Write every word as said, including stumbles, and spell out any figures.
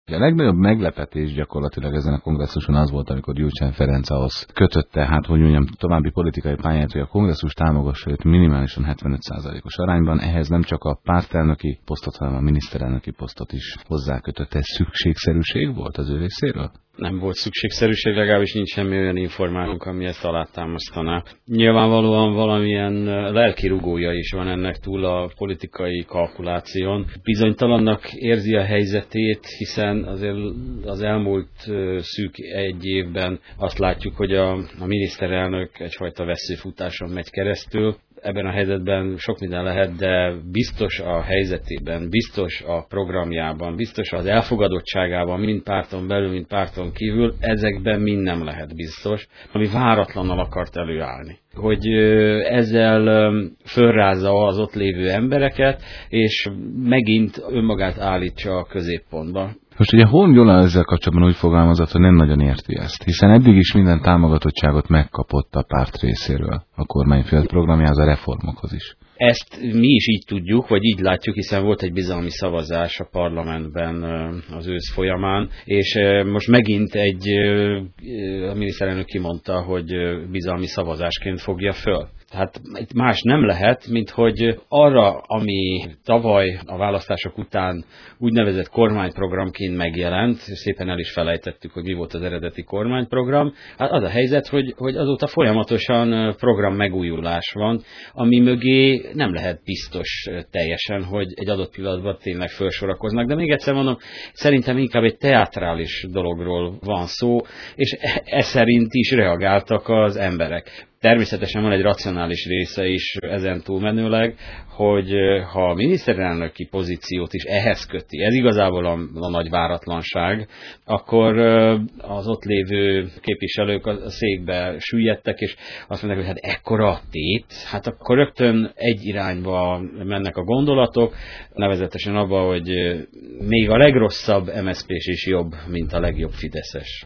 A legnagyobb meglepetés gyakorlatilag ezen a kongresszuson az volt, amikor Gyurcsány Ferenc ahhoz kötötte, hát hogy mondjam, további politikai pályát, hogy a kongresszus támogassa őt minimálisan hetvenöt százalékos arányban, ehhez nem csak a pártelnöki posztot, hanem a miniszterelnöki posztot is hozzákötött. Ez szükségszerűség volt az ő részéről? Nem volt szükségszerűség, legalábbis nincs semmi olyan információnk, ami ezt alátámasztaná. Nyilvánvalóan valamilyen lelki rugója is van ennek túl a politikai kalkuláción. Bizonytalannak érzi a helyzetét, hiszen azért az elmúlt szűk egy évben azt látjuk, hogy a, a miniszterelnök egyfajta veszőfutáson megy keresztül. Ebben a helyzetben sok minden lehet, de biztos a helyzetében, biztos a programjában, biztos az elfogadottságában, mind párton belül, mind párton kívül, ezekben mind nem lehet biztos, ami váratlannal akart előállni. Hogy ezzel fölrázza az ott lévő embereket, és megint önmagát állítsa a középpontba. Most ugye Horn Gyula ezzel kapcsolatban úgy fogalmazott, hogy nem nagyon érti ezt, hiszen eddig is minden támogatottságot megkapott a párt részéről a kormányfélet programjához, a reformokhoz is. Ezt mi is így tudjuk, vagy így látjuk, hiszen volt egy bizalmi szavazás a parlamentben az ősz folyamán, és most megint egy, a miniszterelnök kimondta, hogy bizalmi szavazásként fogja föl. Tehát itt más nem lehet, mint hogy arra, ami tavaly a választások után úgynevezett kormányprogramként megjelent, szépen el is felejtettük, hogy mi volt az eredeti kormányprogram, hát az a helyzet, hogy, hogy azóta folyamatosan program megújulás van, ami mögé nem lehet biztos teljesen, hogy egy adott pillanatban tényleg felsorakoznak, de még egyszer mondom, szerintem inkább egy teátrális dologról van szó, és e szerint is reagáltak az emberek. Természetesen van egy racionális része is ezen túlmenőleg, hogy ha a miniszterelnöki pozíciót is ehhez köti, ez igazából a, a nagy váratlanság, akkor az ott lévő képviselők a székbe süllyedtek, és azt mondják, hogy hát ekkora tét, hát akkor rögtön egy irányba mennek a gondolatok, nevezetesen abba, hogy még a legrosszabb em es zé pés is jobb, mint a legjobb fideszes.